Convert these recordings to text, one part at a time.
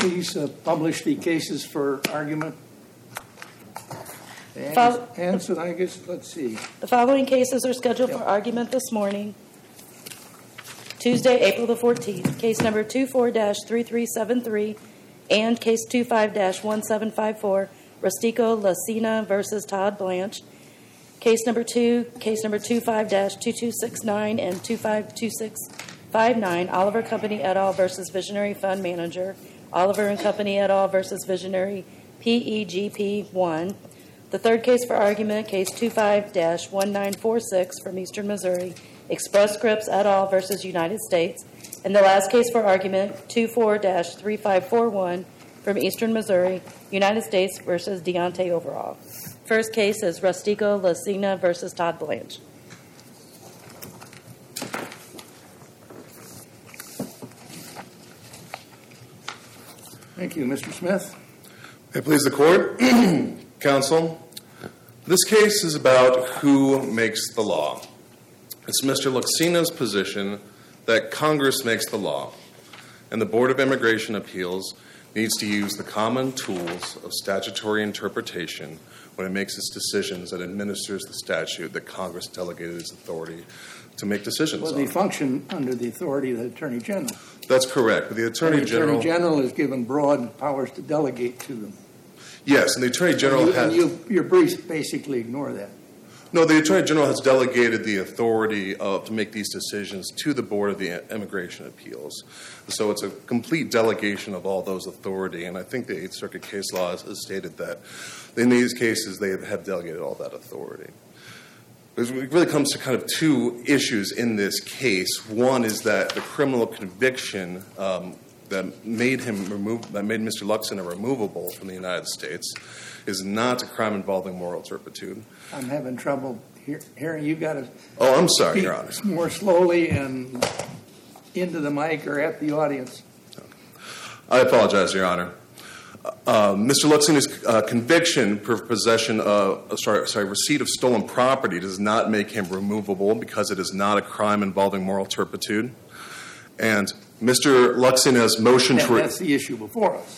please publish the cases for argument? Answer, I guess, let's see. The following cases are scheduled for argument this morning, Tuesday, April the 14th. Case number 24-3373 and case 25-1754, Rustico Lacina versus Todd Blanche. Case number 25-2269 and 252659, Oliver Company et al. Versus Visionary Fund Manager, Oliver and Company et al. Versus Visionary PEGP 1. The third case for argument, case 25-1946 from Eastern Missouri, Express Scripts et al. Versus United States. And the last case for argument, 24-3541 from Eastern Missouri, United States versus Deontay Overall. First case is Rustico Lacina versus Todd Blanche. Thank you. Mr. Smith. May it please the court, counsel. This case is about who makes the law. It's Mr. Lacina's position that Congress makes the law, and the Board of Immigration Appeals needs to use the common tools of statutory interpretation when it makes its decisions and administers the statute that Congress delegated its authority to make decisions on. Well, they function under the authority of the Attorney General. That's correct. But the Attorney General is given broad powers to delegate to them. Yes, and the Attorney General has... Your briefs basically ignore that. No, the Attorney General has delegated the authority to make these decisions to the Board of the Immigration Appeals. So it's a complete delegation of all those authority, and I think the Eighth Circuit case law has stated that in these cases they have delegated all that authority. It really comes to kind of two issues in this case. One is that the criminal conviction that made Mr. Lacina removable from the United States is not a crime involving moral turpitude. I'm having trouble hearing. You got to. Oh, I'm sorry, Your Honor. More slowly and into the mic or at the audience. I apologize, Your Honor. Mr. Lacina's conviction for possession of, receipt of stolen property does not make him removable because it is not a crime involving moral turpitude. And Mr. Lacina's motion to... That's the issue before us.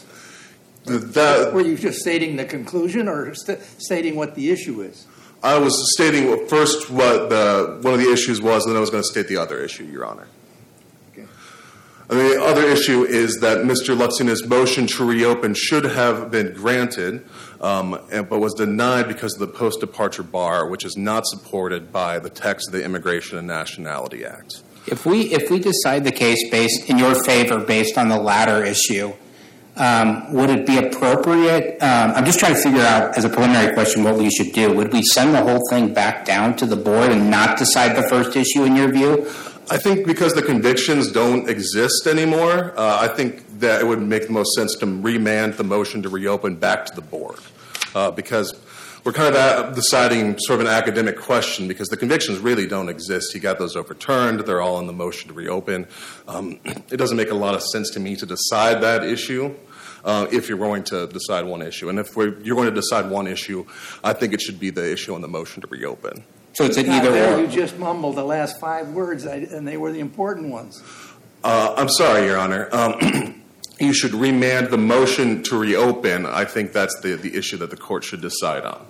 Were you just stating the conclusion or stating what the issue is? I was stating first what one of the issues was, and then I was going to state the other issue, Your Honor. Okay. And the other issue is that Mr. Lacina's motion to reopen should have been granted, but was denied because of the post-departure bar, which is not supported by the text of the Immigration and Nationality Act. If we decide the case based in your favor based on the latter issue, would it be appropriate? I'm just trying to figure out, as a preliminary question, what we should do. Would we send the whole thing back down to the board and not decide the first issue in your view? I think because the convictions don't exist anymore, I think that it would make the most sense to remand the motion to reopen back to the board. Because we're kind of deciding sort of an academic question because the convictions really don't exist. You got those overturned. They're all in the motion to reopen. It doesn't make a lot of sense to me to decide that issue if you're going to decide one issue. And if you're going to decide one issue, I think it should be the issue on the motion to reopen. So it's an either or. You just mumbled the last 5 words, and they were the important ones. I'm sorry, Your Honor. You should remand the motion to reopen. I think that's the issue that the court should decide on.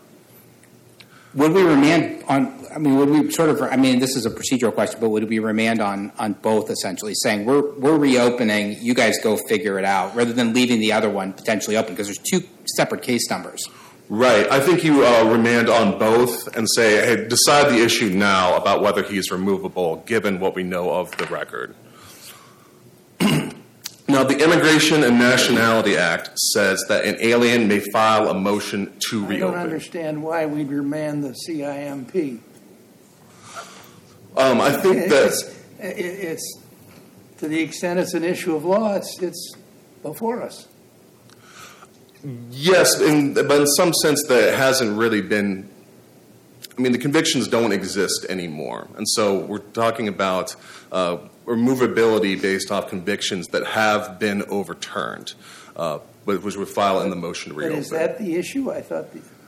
Would we remand on, this is a procedural question, but would we remand on both essentially, saying we're reopening, you guys go figure it out, rather than leaving the other one potentially open, because there's 2 separate case numbers. Right. I think you remand on both and say, hey, decide the issue now about whether he's removable, given what we know of the record. Now, the Immigration and Nationality Act says that an alien may file a motion to reopen. I don't understand why we'd remand the CIMP. I think that... It's to the extent it's an issue of law, it's before us. Yes, but in some sense that it hasn't really been... the convictions don't exist anymore. And so we're talking about removability based off convictions that have been overturned, which would file in the motion to reopen. But is that the issue? I thought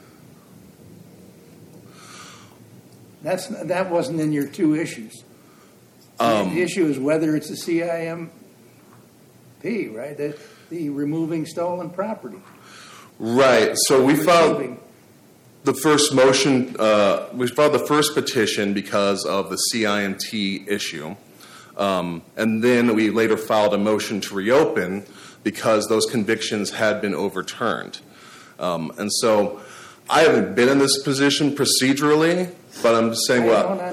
that wasn't in your 2 issues. The issue is whether it's a CIMP CIMP, right? The removing stolen property. Right. So we filed the first motion. We filed the first petition because of the CIMT issue, and then we later filed a motion to reopen because those convictions had been overturned. And so I haven't been in this position procedurally, but I'm just saying,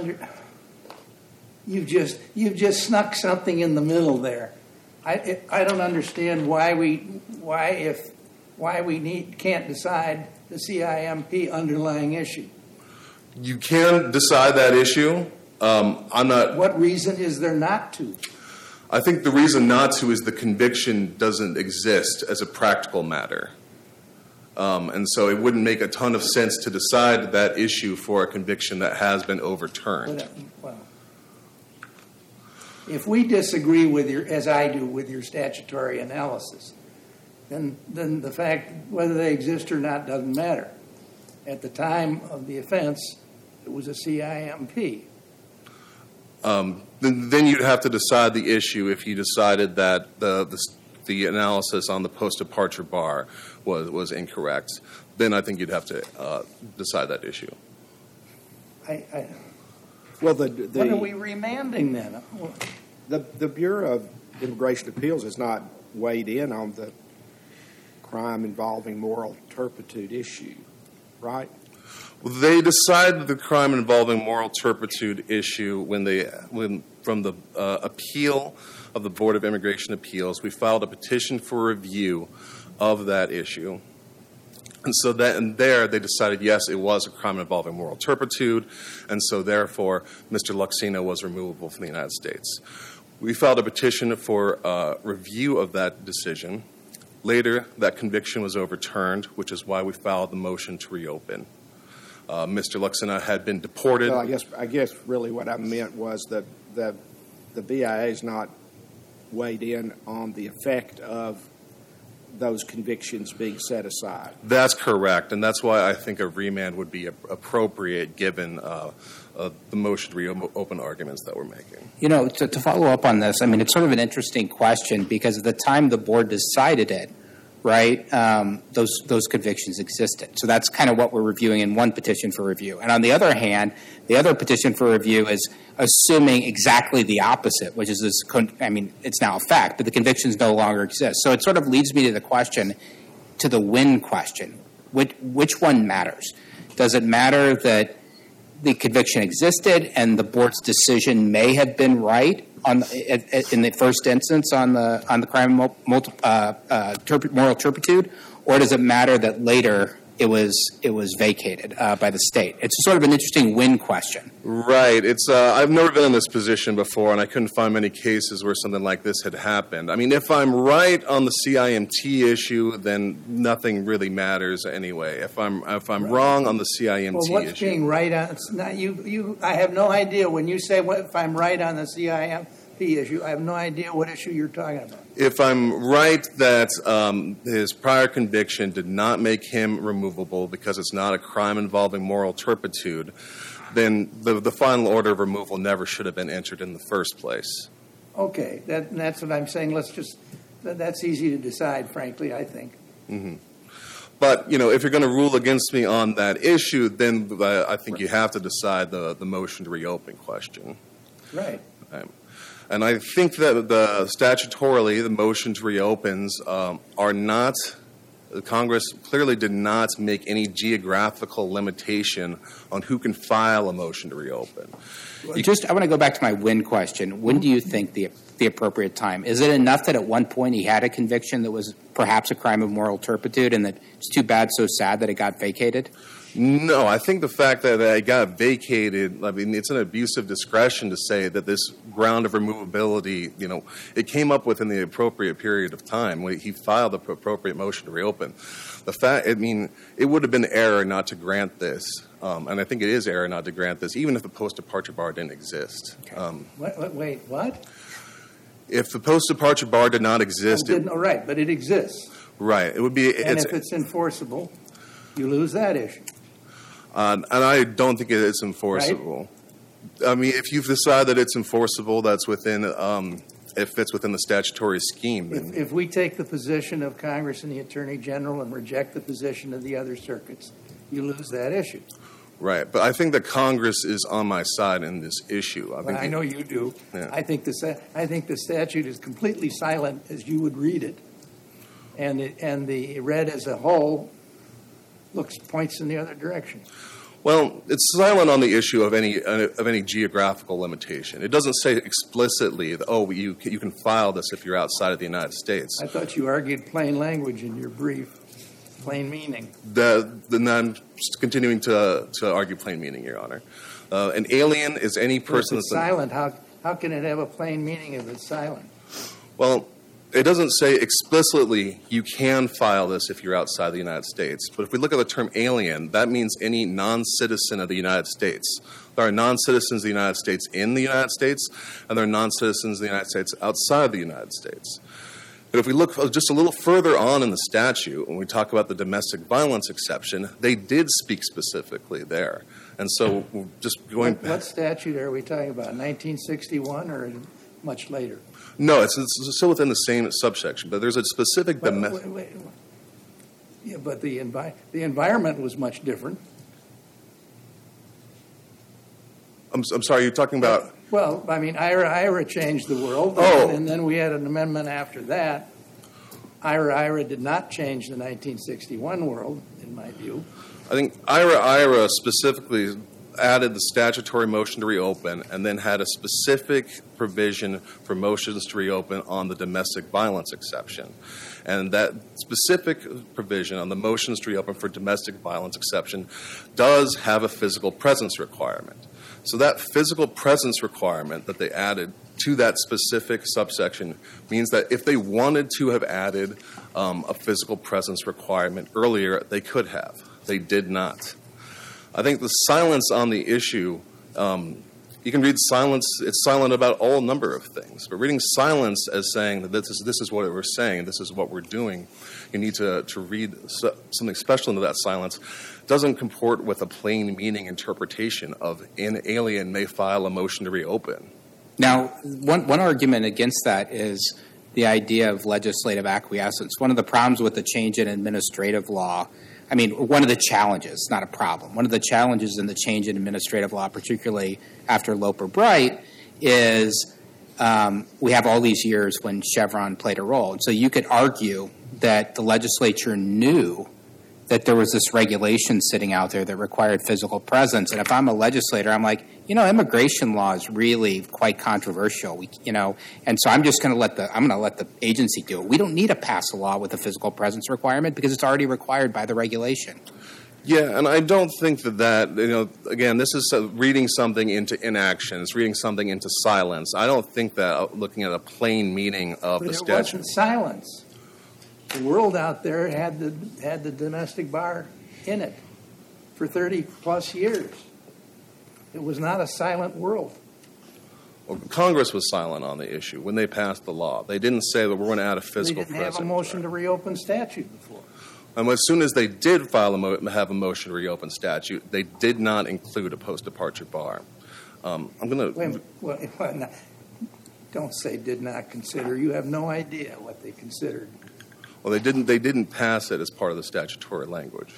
you've just snuck something in the middle there. I don't understand why we can't decide the CIMP underlying issue. You can decide that issue. I'm not. What reason is there not to? I think the reason not to is the conviction doesn't exist as a practical matter. And so it wouldn't make a ton of sense to decide that issue for a conviction that has been overturned. Well, if we disagree with as I do, with your statutory analysis, then the fact whether they exist or not doesn't matter. At the time of the offense, it was a CIMP. Then you'd have to decide the issue if you decided that the analysis on the post-departure bar was incorrect. Then I think you'd have to decide that issue. What are we remanding then? The Bureau of Immigration Appeals has not weighed in on the crime involving moral turpitude issue, right? Well, they decided the crime involving moral turpitude issue from the appeal of the Board of Immigration Appeals. We filed a petition for review of that issue. And so there they decided, yes, it was a crime involving moral turpitude, and so therefore Mr. Luxino was removable from the United States. We filed a petition for review of that decision. Later, that conviction was overturned, which is why we filed the motion to reopen. Mr. Luxino had been deported. Well, I guess really what I meant was that the BIA is not weighed in on the effect of those convictions being set aside. That's correct, and that's why I think a remand would be appropriate given the motion to reopen arguments that we're making. You know, to follow up on this, I mean, it's sort of an interesting question because at the time the board decided it, right, those convictions existed. So that's kind of what we're reviewing in one petition for review. And on the other hand, the other petition for review is assuming exactly the opposite, which is it's now a fact, but the convictions no longer exist. So it sort of leads me to the question, to the when question. Which one matters? Does it matter that the conviction existed and the board's decision may have been right in the first instance on the crime of moral turpitude, or does it matter that later it was vacated by the state? It's sort of an interesting when question. Right. It's I've never been in this position before, and I couldn't find many cases where something like this had happened. I mean, if I'm right on the CIMT issue, then nothing really matters anyway. If I'm wrong on the CIMT what's issue, what's being right on? It's not, I have no idea when you say if I'm right on the CIMT issue. I have no idea what issue you're talking about. If I'm right that his prior conviction did not make him removable because it's not a crime involving moral turpitude, then the final order of removal never should have been entered in the first place. Okay, that's what I'm saying. That's easy to decide, frankly, I think. Mm-hmm. But, if you're going to rule against me on that issue, then I think you have to decide the motion to reopen question. Right. And I think that statutorily, the motion to reopens are not. Congress clearly did not make any geographical limitation on who can file a motion to reopen. I want to go back to my when question. When do you think the appropriate time? Is it enough that at one point he had a conviction that was perhaps a crime of moral turpitude and that it's too bad, so sad that it got vacated? No, I think the fact that it got vacated, I mean, it's an abuse of discretion to say that this ground of removability, it came up within the appropriate period of time when he filed the appropriate motion to reopen. It would have been error not to grant this, and I think it is error not to grant this, even if the post-departure bar didn't exist. Wait, what? If the post-departure bar did not exist... right, but it exists. Right. It would be... And if it's enforceable, you lose that issue. And I don't think it is enforceable. Right? I mean, if you've decided that it's enforceable, that's within it fits within the statutory scheme. then If we take the position of Congress and the Attorney General and reject the position of the other circuits, you lose that issue. Right, but I think that Congress is on my side in this issue. I know you do. Yeah. I think the statute is completely silent as you would read it, and the read as a whole points in the other direction. Well, it's silent on the issue of any geographical limitation. It doesn't say explicitly that, you can file this if you're outside of the United States. I thought you argued plain language in your brief, plain meaning. Then I'm continuing to argue plain meaning, Your Honor. An alien is any person If it's silent, how can it have a plain meaning if it's silent? Well, it doesn't say explicitly you can file this if you're outside the United States. But if we look at the term alien, that means any non-citizen of the United States. There are non-citizens of the United States in the United States, and there are non-citizens of the United States outside the United States. But if we look just a little further on in the statute, when we talk about the domestic violence exception, they did speak specifically there. And so just going back. What statute are we talking about, 1961 or much later? No, it's still within the same subsection, but there's a specific Yeah, but the environment was much different. I'm sorry, you're talking about. Well, I mean, IRA changed the world, Oh. and then we had an amendment after that. IRA did not change the 1961 world, in my view. I think IRA specifically added the statutory motion to reopen and then had a specific provision for motions to reopen on the domestic violence exception. And that specific provision on the motions to reopen for domestic violence exception does have a physical presence requirement. So that physical presence requirement that they added to that specific subsection means that if they wanted to have added a physical presence requirement earlier, they could have. They did not. I think the silence on the issue, you can read silence, it's silent about all number of things. But reading silence as saying that this is what we're saying, this is what we're doing, you need to read something special into that silence, doesn't comport with a plain meaning interpretation of an alien may file a motion to reopen. Now, one argument against that is the idea of legislative acquiescence. One of the problems with the change in administrative law, one of the challenges, not a problem, one of the challenges in the change in administrative law, particularly after Loper-Bright, is we have all these years when Chevron played a role. And so you could argue that the legislature knew that there was this regulation sitting out there that required physical presence. And if I'm a legislator, I'm like, immigration law is really quite controversial. And so I'm just going to let the agency do it. We don't need to pass a law with a physical presence requirement because it's already required by the regulation. Yeah, and I don't think that, again, this is reading something into inaction. It's reading something into silence. I don't think that looking at a plain meaning of the statute. But it wasn't silence. The world out there had the domestic bar in it for 30-plus years. It was not a silent world. Well, Congress was silent on the issue when they passed the law. They didn't say that we're going to add a physical presence. They didn't have a motion to reopen statute before. And as soon as they did have a motion to reopen statute, they did not include a post-departure bar. I'm going to. Don't say did not consider. You have no idea what they considered. Well, they didn't pass it as part of the statutory language.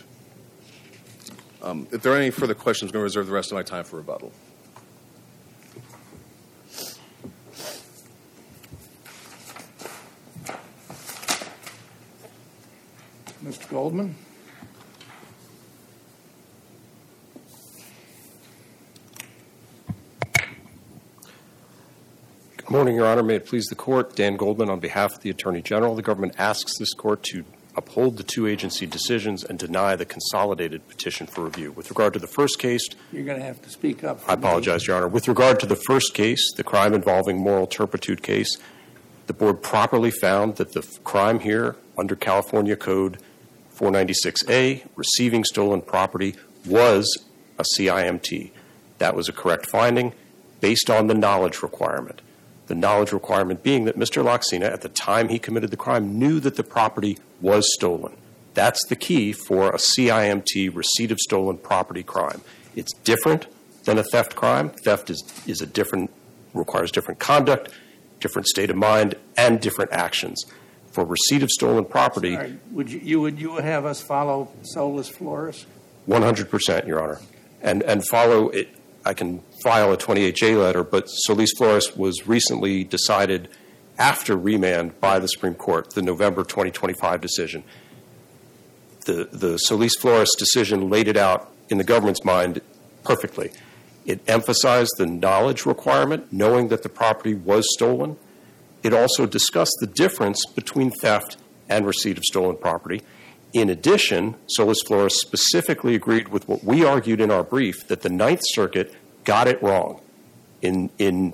If there are any further questions, I'm going to reserve the rest of my time for rebuttal. Mr. Goldman. Good morning, Your Honor. May it please the Court. Dan Goldman on behalf of the Attorney General. The government asks this Court to uphold the two agency decisions and deny the consolidated petition for review. With regard to the first case... You're going to have to speak up. I apologize, Your Honor. With regard to the first case, the crime involving moral turpitude case, the Board properly found that the crime here under California Code 496A, receiving stolen property, was a CIMT. That was a correct finding based on the knowledge requirement. The knowledge requirement being that Mr. Laxina, at the time he committed the crime, knew that the property was stolen. That's the key for a CIMT, receipt of stolen property crime. It's different than a theft crime. Theft is a different, requires different conduct, different state of mind, and different actions. For receipt of stolen property, Sorry, would you have us follow Solis Flores? 100%, Your Honor, and follow it. I can file a 28J letter, but Solis Flores was recently decided after remand by the Supreme Court, the November 2025 decision. The Solis Flores decision laid it out in the government's mind perfectly. It emphasized the knowledge requirement, knowing that the property was stolen. It also discussed the difference between theft and receipt of stolen property. In addition, Solis Flores specifically agreed with what we argued in our brief, that the Ninth Circuit got it wrong in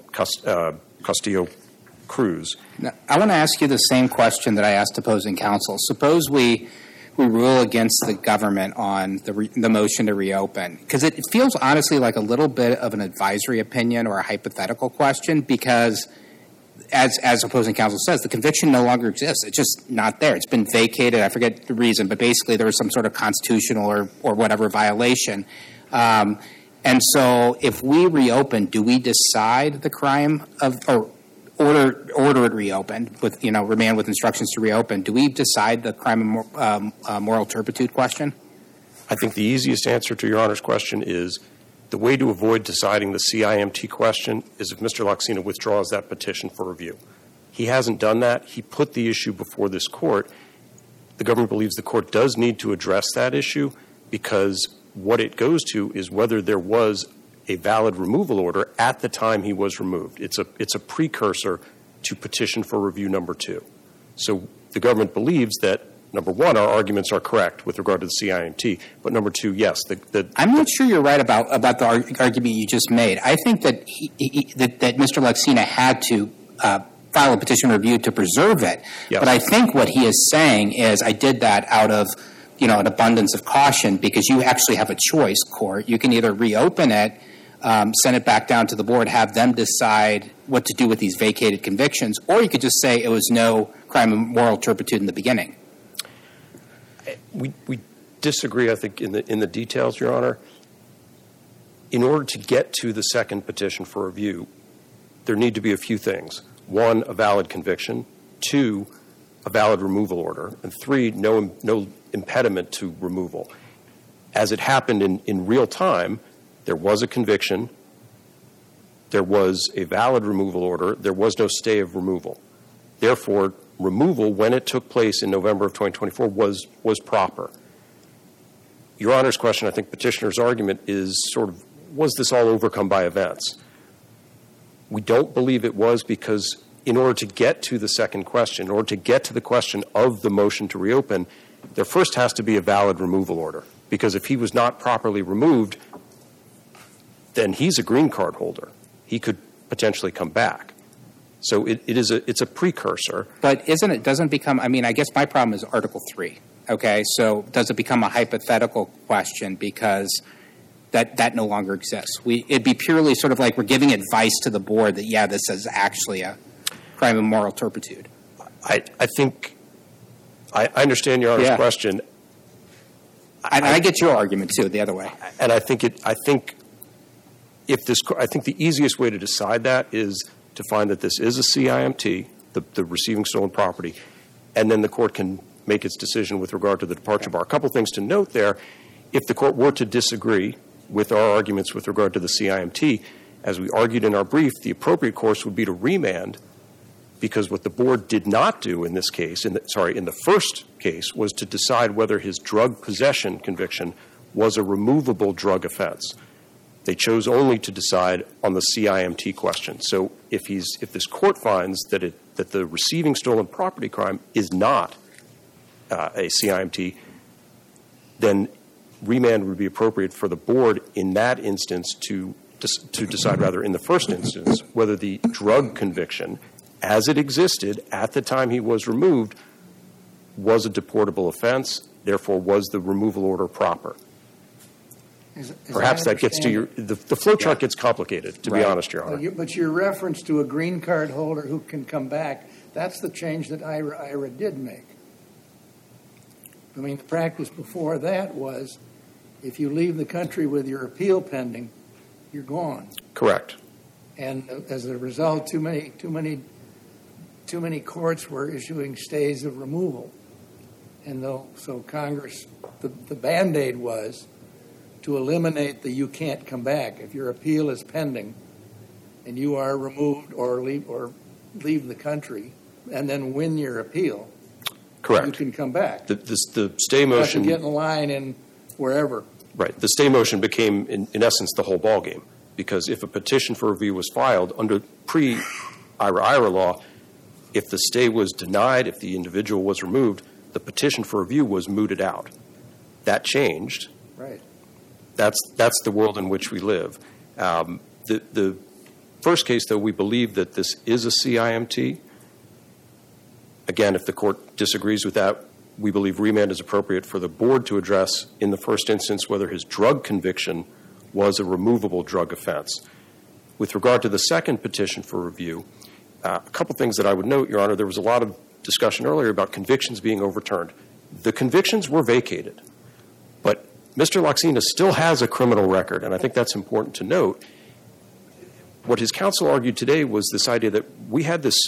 Castillo-Cruz. Now, I want to ask you the same question that I asked opposing counsel. Suppose we rule against the government on the motion to reopen, because it feels honestly like a little bit of an advisory opinion or a hypothetical question, because as opposing counsel says, the conviction no longer exists. It's just not there. It's been vacated. I forget the reason, but basically there was some sort of constitutional or whatever violation. And so if we reopen, do we decide the crime or order it reopened with, remand with instructions to reopen? Do we decide the crime of moral turpitude question? I think the easiest answer to Your Honor's question is the way to avoid deciding the CIMT question is if Mr. Laxina withdraws that petition for review. He hasn't done that. He put the issue before this court. The government believes the court does need to address that issue because what it goes to is whether there was a valid removal order at the time he was removed. It's a precursor to petition for review number 2. So the government believes that, number 1, our arguments are correct with regard to the CIMT, but number 2, yes. I'm not sure you're right about the argument you just made. I think that that Mr. Laxina had to file a petition for review to preserve it. Yes. But I think what he is saying is I did that out of an abundance of caution because you actually have a choice, court. You can either reopen it, send it back down to the board, have them decide what to do with these vacated convictions, or you could just say it was no crime of moral turpitude in the beginning. We disagree, I think, in the details, Your Honor. In order to get to the second petition for review, there need to be a few things. 1, a valid conviction. 2, a valid removal order. And 3, no impediment to removal. As it happened in real time, there was a conviction, there was a valid removal order, there was no stay of removal. Therefore, removal, when it took place in November of 2024, was proper. Your Honor's question, I think petitioner's argument is sort of, was this all overcome by events? We don't believe it was because in order to get to the second question, in order to get to the question of the motion to reopen, there first has to be a valid removal order. Because if he was not properly removed, then he's a green card holder. He could potentially come back. So it's a precursor. But doesn't become, I guess my problem is Article 3, okay? So does it become a hypothetical question because that no longer exists? It'd be purely sort of like we're giving advice to the board that, this is actually a crime of moral turpitude. I think I understand Your Honor's question. And I get your argument, too, the other way. And I think the easiest way to decide that is to find that this is a CIMT, the receiving stolen property, and then the court can make its decision with regard to the departure bar. A couple things to note there. If the court were to disagree with our arguments with regard to the CIMT, as we argued in our brief, the appropriate course would be to remand because what the board did not do in this case, in the first case, was to decide whether his drug possession conviction was a removable drug offense. They chose only to decide on the CIMT question. So if this court finds that the receiving stolen property crime is not a CIMT, then remand would be appropriate for the board in that instance to decide, rather, in the first instance, whether the drug conviction, as it existed at the time he was removed, was a deportable offense, therefore was the removal order proper. Perhaps that gets to the flow chart gets complicated, to be honest, Your Honor. But your reference to a green card holder who can come back, that's the change that IRA did make. The practice before that was if you leave the country with your appeal pending, you're gone. Correct. And as a result, too many too many courts were issuing stays of removal. And so Congress, the Band-Aid was to eliminate the you can't come back. If your appeal is pending and you are removed or leave the country and then win your appeal, Correct. you can come back. The stay motion. You have to get in line in wherever. Right. The stay motion became, in essence, the whole ballgame, because if a petition for review was filed under pre-IRA law, if the stay was denied, if the individual was removed, the petition for review was mooted out. That changed. Right. That's the world in which we live. The first case, though, we believe that this is a CIMT. Again, if the court disagrees with that, we believe remand is appropriate for the board to address in the first instance whether his drug conviction was a removable drug offense. With regard to the second petition for review, a couple things that I would note, Your Honor. There was a lot of discussion earlier about convictions being overturned. The convictions were vacated, but Mr. Laxina still has a criminal record, and I think that's important to note. What his counsel argued today was this idea that we had this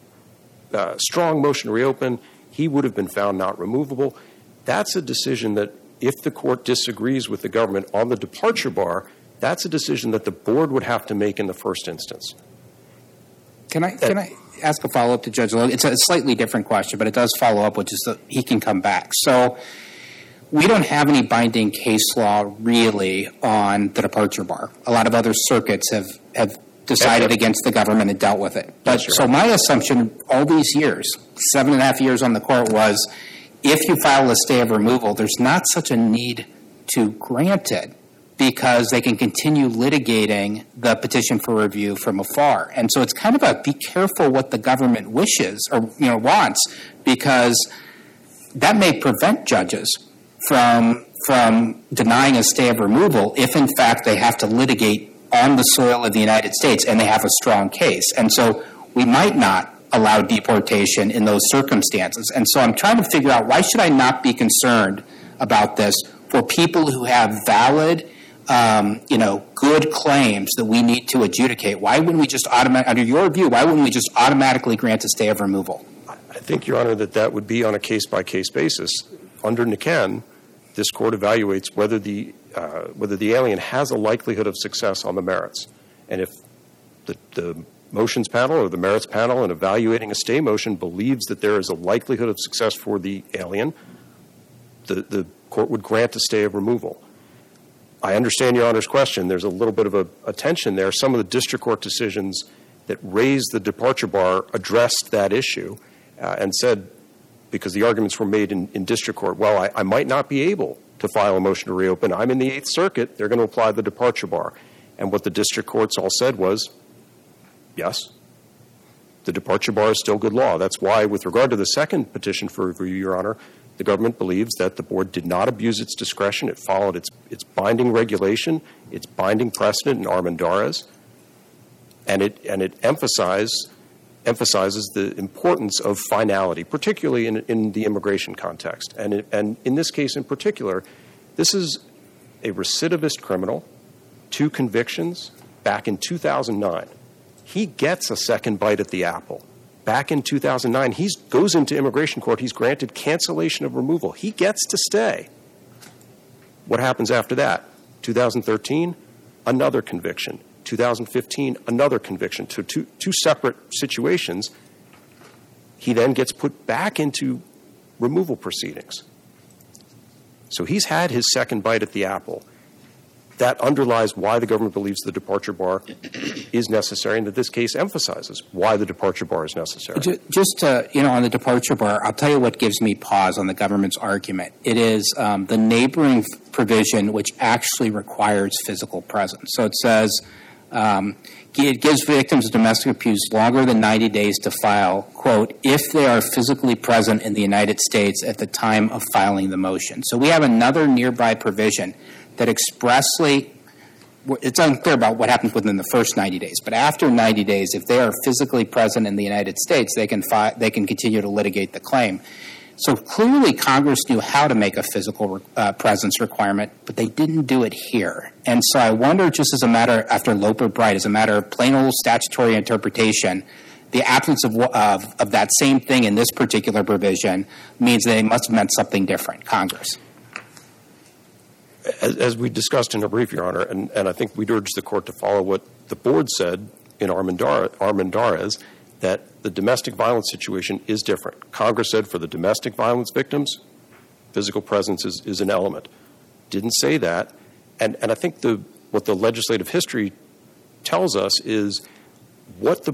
strong motion to reopen. He would have been found not removable. That's a decision that, if the court disagrees with the government on the departure bar, that's a decision that the board would have to make in the first instance. Can I ask a follow-up to Judge Logan? It's a slightly different question, but it does follow up, which is that he can come back. So we don't have any binding case law really on the departure bar. A lot of other circuits have decided against the government and dealt with it. But so my assumption all these years, 7.5 years on the court, was if you file a stay of removal, there's not such a need to grant it because they can continue litigating the petition for review from afar. And so it's kind of a be careful what the government wishes or wants, because that may prevent judges from denying a stay of removal if in fact they have to litigate on the soil of the United States and they have a strong case. And so we might not allow deportation in those circumstances. And so I'm trying to figure out, why should I not be concerned about this for people who have valid good claims that we need to adjudicate? Why wouldn't we just under your view, why wouldn't we just automatically grant a stay of removal? I think, Your Honor, that would be on a case-by-case basis. Under Niken, this court evaluates whether the alien has a likelihood of success on the merits. And if the motions panel or the merits panel in evaluating a stay motion believes that there is a likelihood of success for the alien, the court would grant a stay of removal. I understand Your Honor's question. There's a little bit of a tension there. Some of the district court decisions that raised the departure bar addressed that issue and said, because the arguments were made in district court, well, I might not be able to file a motion to reopen. I'm in the Eighth Circuit. They're going to apply the departure bar. And what the district courts all said was, yes, the departure bar is still good law. That's why, with regard to the second petition for review, Your Honor, the government believes that the board did not abuse its discretion. It followed its binding regulation, its binding precedent in Armendariz, and it emphasizes the importance of finality, particularly in the immigration context. And in this case in particular, this is a recidivist criminal, 2 convictions back in 2009. He gets a second bite at the apple. Back in 2009, he goes into immigration court. He's granted cancellation of removal. He gets to stay. What happens after that? 2013, another conviction. 2015, another conviction. To two separate situations. He then gets put back into removal proceedings. So he's had his second bite at the apple. That underlies why the government believes the departure bar is necessary, and that this case emphasizes why the departure bar is necessary. Just on the departure bar, I'll tell you what gives me pause on the government's argument. It is the neighboring provision which actually requires physical presence. So it says it gives victims of domestic abuse longer than 90 days to file, quote, if they are physically present in the United States at the time of filing the motion. So we have another nearby provision that expressly, it's unclear about what happens within the first 90 days, but after 90 days, if they are physically present in the United States, they can continue to litigate the claim. So clearly Congress knew how to make a physical presence requirement, but they didn't do it here. And so I wonder, just as a matter, after Loper Bright, as a matter of plain old statutory interpretation, the absence of that same thing in this particular provision means they must have meant something different, Congress. As we discussed in a brief, Your Honor, and I think we'd urge the Court to follow what the Board said in Armendariz, that the domestic violence situation is different. Congress said for the domestic violence victims, physical presence is an element. Didn't say that. And I think what the legislative history tells us is what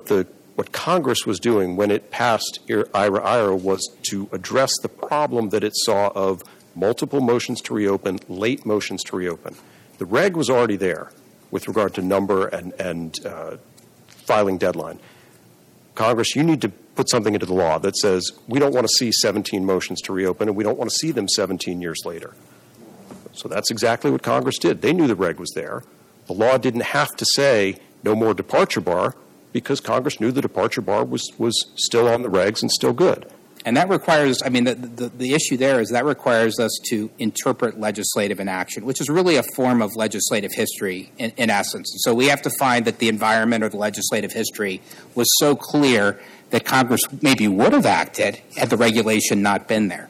Congress was doing when it passed IRA was to address the problem that it saw of multiple motions to reopen, late motions to reopen. The reg was already there with regard to number and filing deadline. Congress, you need to put something into the law that says we don't want to see 17 motions to reopen and we don't want to see them 17 years later. So that's exactly what Congress did. They knew the reg was there. The law didn't have to say no more departure bar because Congress knew the departure bar was still on the regs and still good. And that requires, I mean, the issue there is that requires us to interpret legislative inaction, which is really a form of legislative history in essence. So we have to find that the environment or the legislative history was so clear that Congress maybe would have acted had the regulation not been there.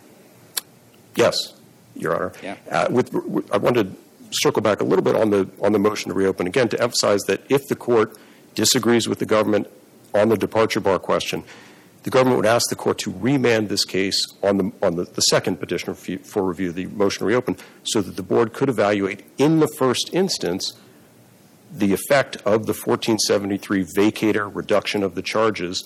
Yes, Your Honor. Yeah. I wanted to circle back a little bit on the motion to reopen, again, to emphasize that if the Court disagrees with the government on the departure bar question, the government would ask the Court to remand this case on the second petition for review, the motion to reopen, so that the Board could evaluate in the first instance the effect of the 1473 vacator reduction of the charges.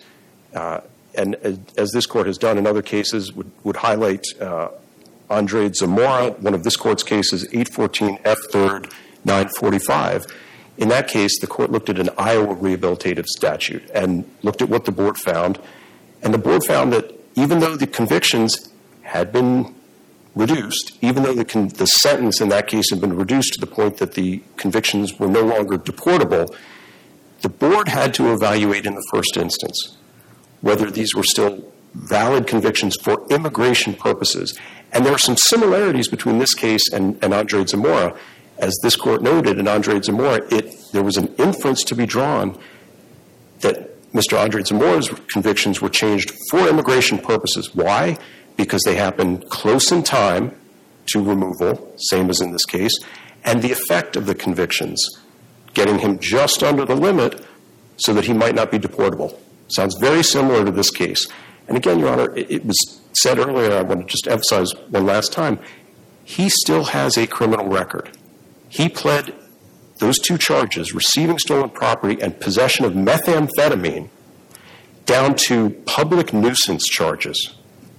And as this Court has done in other cases, would highlight Andrade Zamora, one of this Court's cases, 814 F. 3rd 945. In that case, the Court looked at an Iowa rehabilitative statute and looked at what the Board found. And the Board found that even though the convictions had been reduced, even though the sentence in that case had been reduced to the point that the convictions were no longer deportable, the Board had to evaluate in the first instance whether these were still valid convictions for immigration purposes. And there are some similarities between this case and Andrade Zamora. As this Court noted in Andrade Zamora, there was an inference to be drawn that Mr. Andrade Zamora's convictions were changed for immigration purposes. Why? Because they happened close in time to removal, same as in this case, and the effect of the convictions, getting him just under the limit so that he might not be deportable. Sounds very similar to this case. And again, Your Honor, it was said earlier, I want to just emphasize one last time, he still has a criminal record. He pled those two charges, receiving stolen property and possession of methamphetamine, down to public nuisance charges.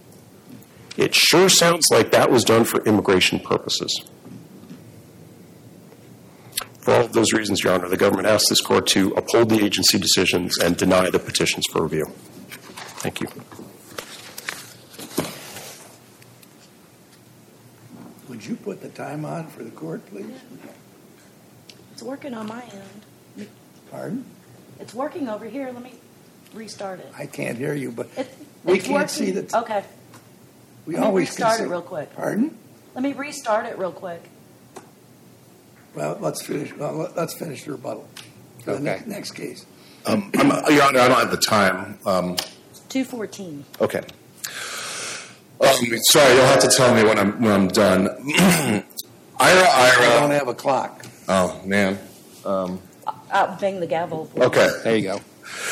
It sure sounds like that was done for immigration purposes. For all of those reasons, Your Honor, the government asks this Court to uphold the agency decisions and deny the petitions for review. Thank you. Would you put the time on for the Court, please? It's working on my end. Pardon? It's working over here. Let me restart it. I can't hear you, but We we can't see the... Okay. We Let me always can restart see. it real quick. Pardon? Let me restart it real quick. Well, let's finish the rebuttal for the Okay. next case. Your Honor, I don't have the time. 2:14. Okay. Sorry, you'll have to tell me when I'm done. I don't have a clock. Oh, man. Bang the gavel. Okay. There you go.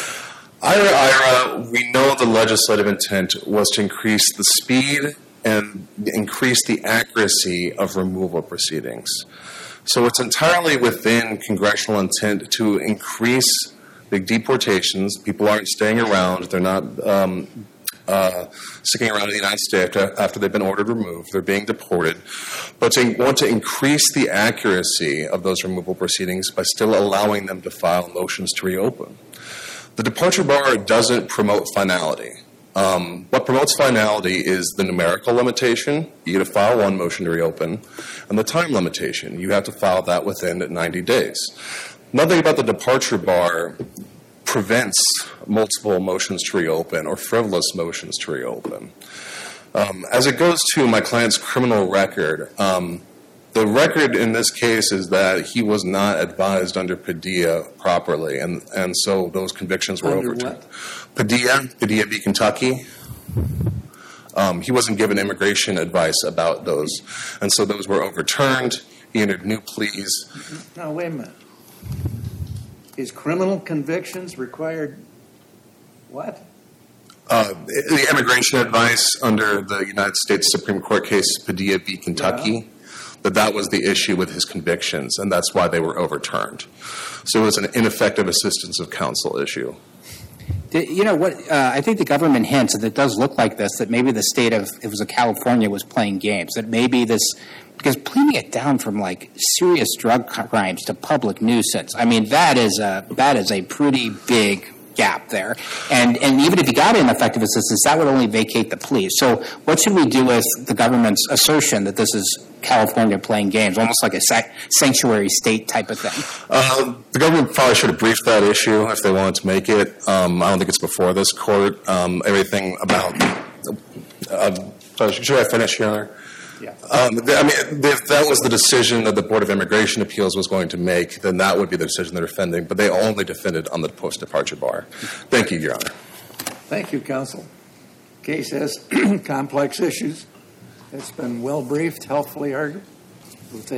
IRA, we know the legislative intent was to increase the speed and increase the accuracy of removal proceedings. So it's entirely within congressional intent to increase the deportations. People aren't staying around. They're not sticking around in the United States after they've been ordered removed. They're being deported. But they want to increase the accuracy of those removal proceedings by still allowing them to file motions to reopen. The departure bar doesn't promote finality. What promotes finality is the numerical limitation. You get to file one motion to reopen, and the time limitation. You have to file that within 90 days. Nothing about the departure bar prevents multiple motions to reopen or frivolous motions to reopen. As it goes to my client's criminal record, The record in this case is that he was not advised under Padilla properly, and so those convictions were Under overturned. what? Padilla v. Kentucky. He wasn't given immigration advice about those, and so those were overturned. He entered new pleas. Now, wait a minute. Is criminal convictions required what? The immigration advice under the United States Supreme Court case Padilla v. Kentucky, that was the issue with his convictions, and that's why they were overturned. So it was an ineffective assistance of counsel issue. You know what? I think the government hints, and it does look like this, that maybe the state of, if it was California, was playing games. That maybe this, because pleading it down from like serious drug crimes to public nuisance, I mean, that is a pretty big gap there. And even if you got ineffective assistance, that would only vacate the plea. So what should we do with the government's assertion that this is California playing games, almost like a sanctuary state type of thing? The government probably should have briefed that issue if they wanted to make it. I don't think it's before this court. Everything about should I finish, Your Honor? Yeah. I mean, if that was the decision that the Board of Immigration Appeals was going to make, then that would be the decision they're defending. But they only defended on the post-departure bar. Thank you, Your Honor. Thank you, counsel. Case has complex issues. It's been well briefed, helpfully argued. We'll take